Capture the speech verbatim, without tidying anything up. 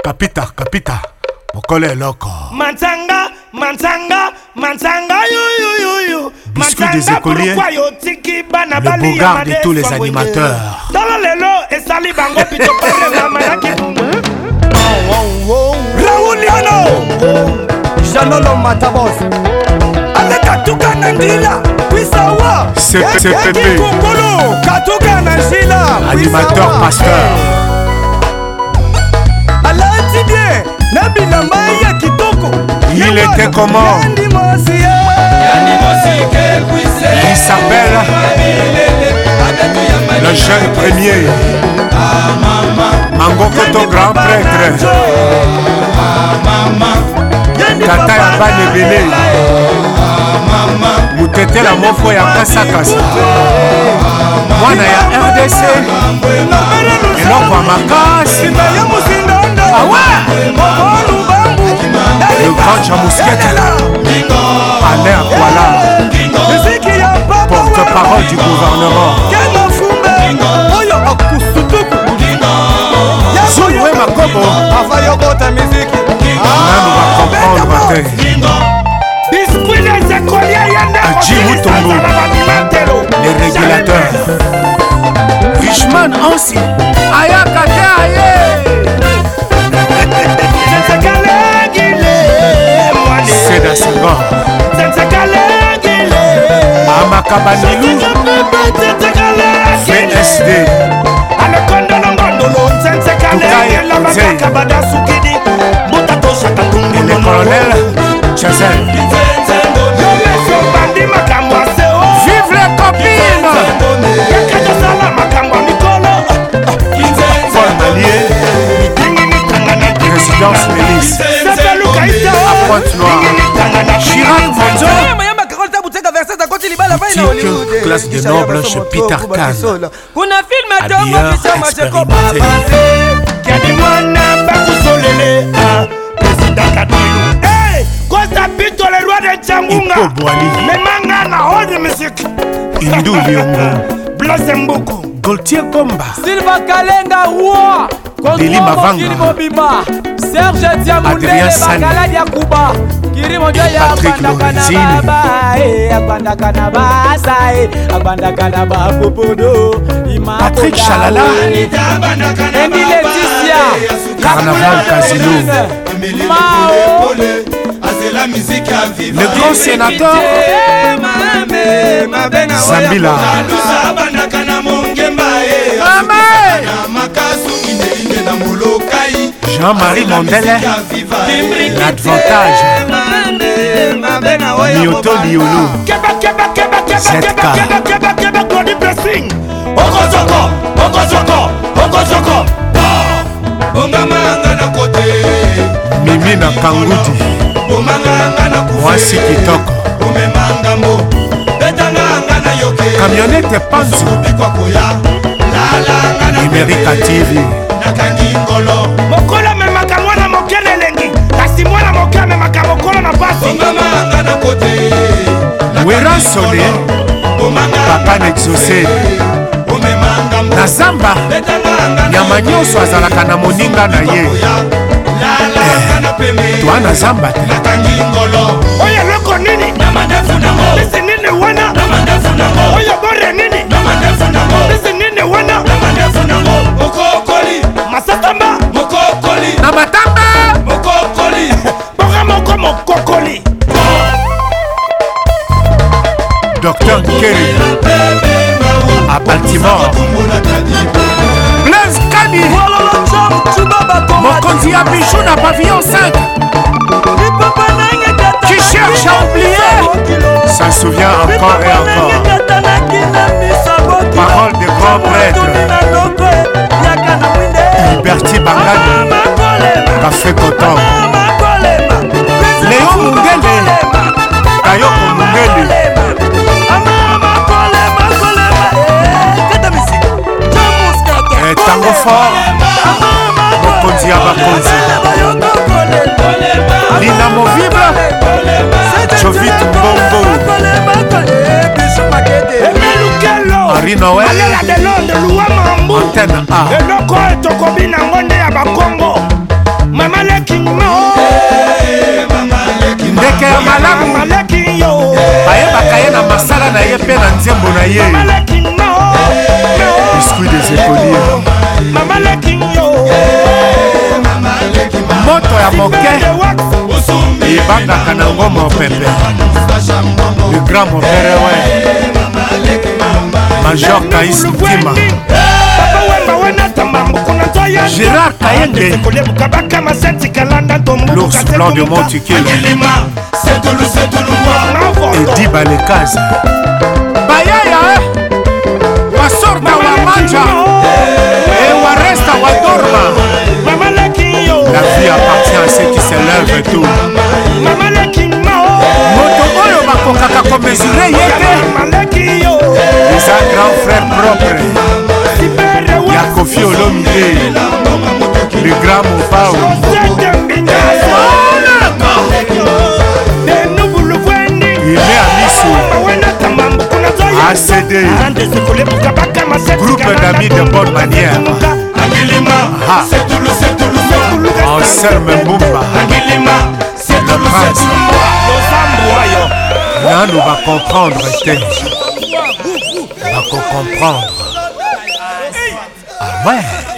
Kapita, kapita, mokole loko. Mansanga, mansanga, mansanga, you, you, you, you. Biscuit des écoliers, le bogard de tous les animateurs. Dans le lelo, et sali bango pito pare la mayaki. Raoul Yano, Janolo Matabos. Avec Katuka Nandila, Wisawa. C'est Pépé, Katuka Nandila, animateur pasteur. Il était comment? Il s'appelle le jeune premier Mango Koto, grand prêtre. Tata ya bane belé Moutete la mofo ya kasakasa mwana ya R D C eloko ya makasi. Ah ouais, le grand Chamousquette Alain Kuala, porte-parole du gouvernement. Zouloué Makobo, on va comprendre. Adji Moutombo, les régulateurs. Richman Ansi, Ayakate Aye. Seda Senghor, Amakabanilou, V S D, et le colonel Chazel. Vive les copines! Paul Malier, résidence Mélis, à Pointe-Noire, Chirac Monzo, boutique classe de noble chez Peter Kahn, habilleur expérimenté. Hippo Boali, Indou Liongo, Gaultier Komba, Silva Kalenga Roi, Deli Mavanga, Serge Diamoulé, Bagala Yakuba, Patrick Lorenzini, Patrick Chalala, Emile Ticia, Carnaval Casino, Mao, le grand sénateur Zambila, Jean-Marie Mondele, l'advantage, Mioto Liolo, Z K, Mimi na Kangudi, Mwasi Kitoko, Camionnette Panzo, Numérica T V, Mokola me makamwana mokele lengi, kasi mwana mokele me makamokolo na pasi. Wera Soné, Papa Nexosé, na Zamba, nyama nyonso azalaka na moninga na ye. Toi na Zamba te. Oya loko nini? Lisi nini wana? Oya bore nini? Lisi nini wana? Masatamba? Na Matamba, Boga moko mokokoli. Docteur Kerry, à Baltimore, Blaise Kani, Mokonzi à Bijou na pavillon cinq, qui cherche à oublier, ça se souvient encore et encore. Parole de grand prêtre, Liberty Bangani, Café Coton, Léon Mungele, Kayoko Mungele, et Tango Fort, Mokonzi à Bakonzi, l'inamovible, Jovit Mbongo, Marie Noël, Antenne A, Eloko etokobina ngonde ya bakongo. libala na ye mpe na nzembo na ye. Biscuit des écoliers. Moto ya moke ebangaka na ngoma pepe. Le grand mobere we Major Kaïs Ntima. Gérard Kayende, l'ours blanc de Montikelo. Edi Balekazi Bayaya Wasorta Wamanja et Waresta Wadorma. La vie appartient à ceux qui se lèvent et tout. Moto oyo bakokaka ko mesurer yeke. Les un grand frère propre. Yakofi Olomide. Le grand Mopao. Il met à Misso. A C D. Groupe d'amis de bonne manière. Ah. Anselme Mbumba. Le prince. Là, nous va comprendre. On va comprendre. Ah ouais.